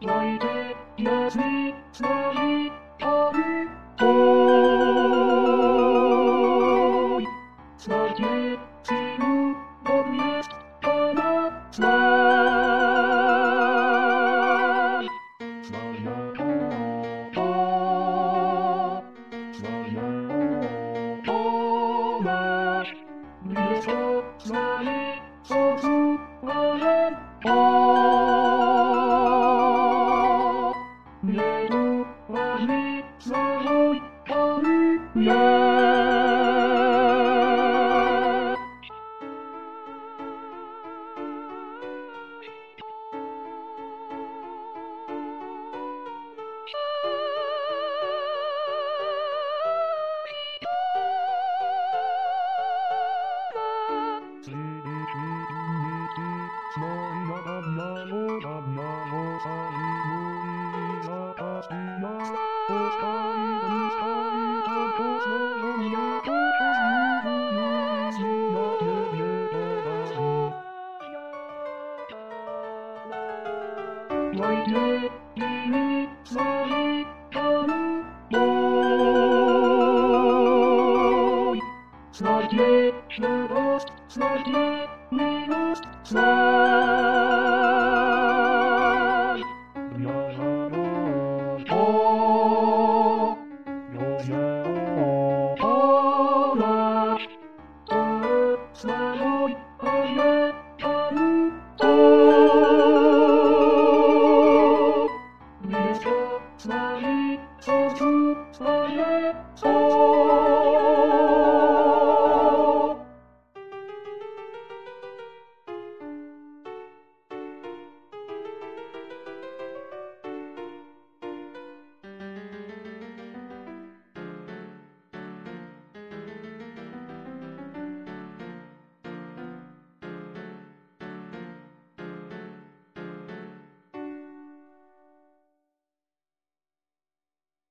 泣いてやすいつらいあるおいさけしうごびえすからささやさやおらみそさいそすわれおねどわりさおいあるや泣いていいさいあるおいさけしゅばすさけみなさ